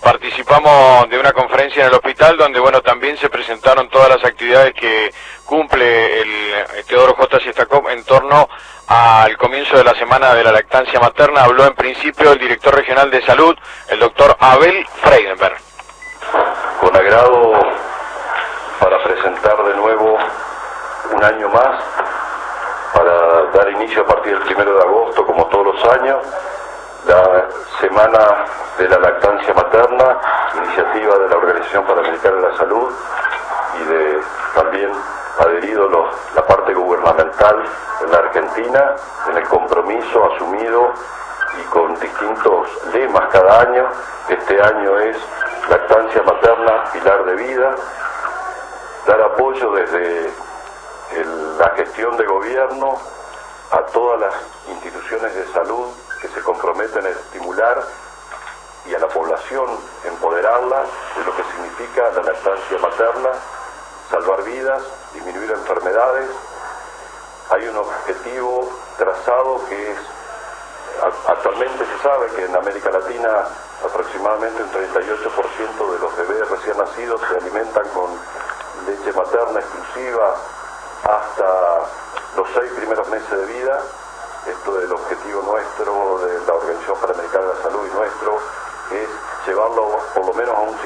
participamos de una conferencia en el hospital donde, bueno, también se presentaron todas las actividades que cumple el Teodoro J. Siestakov en torno al comienzo de la semana de la lactancia materna. Habló en principio el director regional de salud, el doctor Abel Freidenberg. Con agrado para presentar de nuevo un año más, para dar inicio a partir del 1 de agosto, como todos los años, la Semana de la Lactancia Materna, iniciativa de la Organización Panamericana de la Salud y de también adherido la parte gubernamental en la Argentina, en el compromiso asumido y con distintos lemas cada año. Este año es Lactancia Materna, Pilar de Vida, dar apoyo desde la gestión de gobierno a todas las instituciones de salud que se comprometen a estimular y a la población empoderarla de lo que significa la lactancia materna, salvar vidas, disminuir enfermedades. Hay un objetivo trazado que es, actualmente se sabe que en América Latina aproximadamente un 38% de los bebés recién nacidos se alimentan con leche materna exclusiva hasta los 6 primeros meses de vida. Esto es el objetivo nuestro de la Organización Panamericana de la Salud y nuestro, es llevarlo por lo menos a un 50%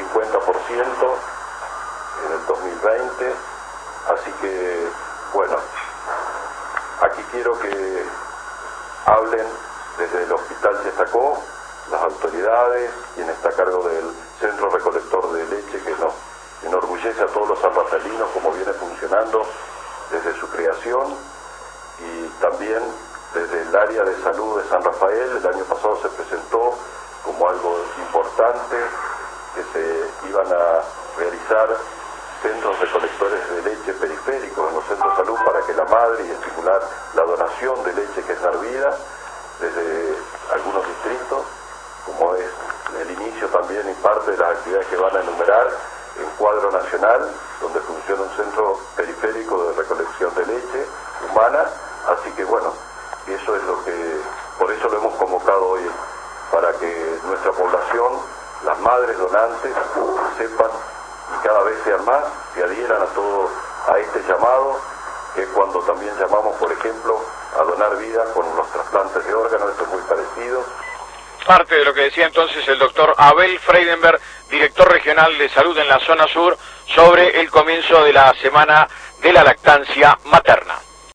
en el 2020. Así que, bueno, aquí quiero que hablen desde el Hospital Siestakov, las autoridades, quien está a cargo del Centro Recolector de Leche, que nos enorgullece a todos los sanrafaelinos como viene funcionando desde su creación, y también desde el área de salud de San Rafael. El año pasado se presentó como algo importante que se iban a realizar centros recolectores de leche periféricos en los centros de salud para que la madre y estimular la donación de leche que es dar vida desde algunos distritos, como es el inicio también y parte de las actividades que van a enumerar en cuadro nacional, donde funciona un centro periférico de recolección de leche humana. Así que bueno, eso es lo que, por eso lo hemos convocado hoy, para que nuestra población, las madres donantes, sepan y cada vez sean más, se adhieran a este llamado, que es cuando también llamamos, por ejemplo, a donar vida con los trasplantes de órganos. Esto es muy parecido. Parte de lo que decía entonces el doctor Abel Freidenberg, director regional de salud en la zona sur, sobre el comienzo de la semana de la lactancia materna.